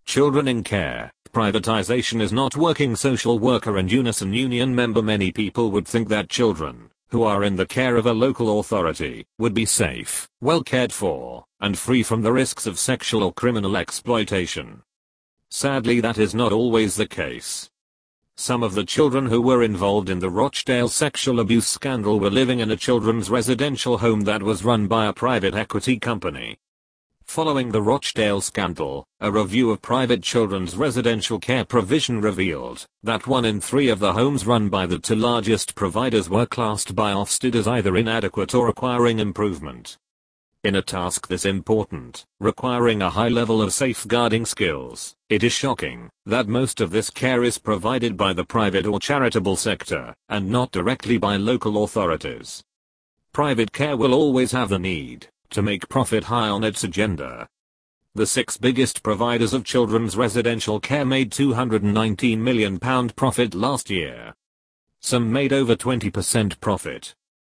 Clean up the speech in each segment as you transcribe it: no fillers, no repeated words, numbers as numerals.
Children in care. Privatization is not working. Social worker and Unison union member. Many people would think that children, who are in the care of a local authority, would be safe, well cared for, and free from the risks of sexual or criminal exploitation. Sadly, that is not always the case. Some of the children who were involved in the Rochdale sexual abuse scandal were living in a children's residential home that was run by a private equity company. Following the Rochdale scandal, a review of private children's residential care provision revealed that 1 in 3 of the homes run by the 2 largest providers were classed by Ofsted as either inadequate or requiring improvement. In a task this important, requiring a high level of safeguarding skills, it is shocking that most of this care is provided by the private or charitable sector, and not directly by local authorities. Private care will always have the need to make profit high on its agenda. The 6 biggest providers of children's residential care made £219 million profit last year. Some made over 20% profit.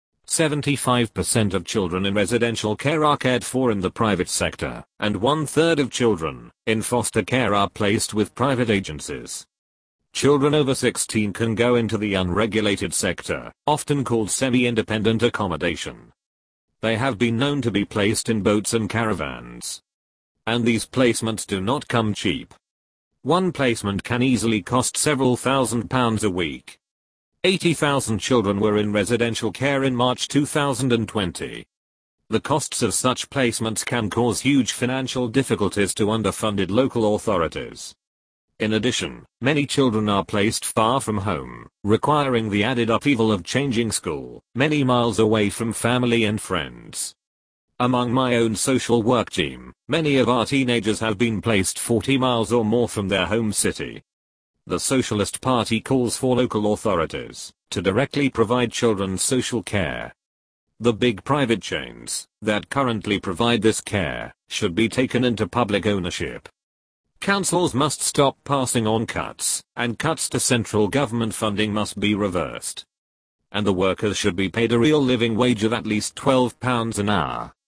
75% of children in residential care are cared for in the private sector, and 1/3 of children in foster care are placed with private agencies. Children over 16 can go into the unregulated sector, often called semi-independent accommodation. They have been known to be placed in boats and caravans. And these placements do not come cheap. One placement can easily cost several £1,000s a week. 80,000 children were in residential care in March 2020. The costs of such placements can cause huge financial difficulties to underfunded local authorities. In addition, many children are placed far from home, requiring the added upheaval of changing school, many miles away from family and friends. Among my own social work team, many of our teenagers have been placed 40 miles or more from their home city. The Socialist Party calls for local authorities to directly provide children's social care. The big private chains that currently provide this care should be taken into public ownership. Councils must stop passing on cuts, and cuts to central government funding must be reversed. And the workers should be paid a real living wage of at least £12 an hour.